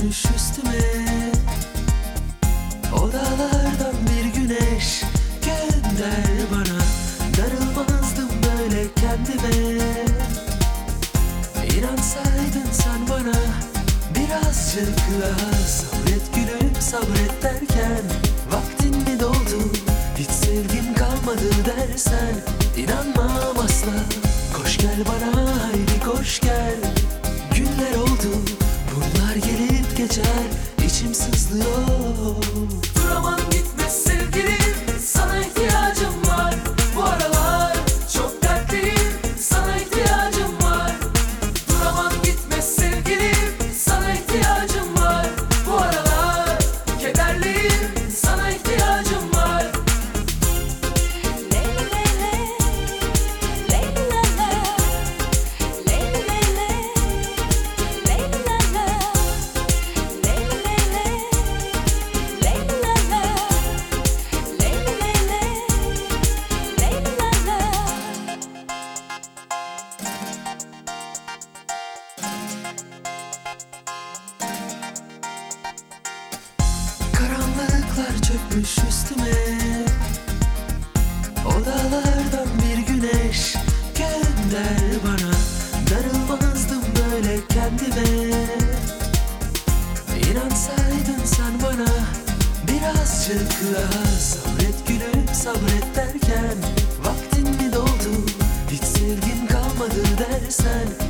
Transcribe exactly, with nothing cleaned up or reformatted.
çökmüş üstüme. O dağlardan bir güneş gönder bana. Darılmazdım böyle kendime. İnansaydın sen bana birazcık daha. Sabret gülüm sabret derken vaktin mi doldu, hiç sevgin kalmadı dersen inanmam asla. Koş gel bana haydi koş gel. Günler oldu bunlar gelip geçer, içim sızlıyor. Duramam gitme sevgilim, sana ihtiyacım var. Bu aralar çok dertliyim, sana ihtiyacım var. Duramam gitme sevgilim, sana ihtiyacım var. Bu aralar kederliyim, sana ihtiyacım var. Karanlıklar çökmüş üstüme. O dağlardan bir güneş gönder bana. Darılmazdım böyle kendime. İnansaydın sen bana birazcık daha. Sabret gülüm sabret derken vaktin mi doldu, hiç sevgin kalmadı dersen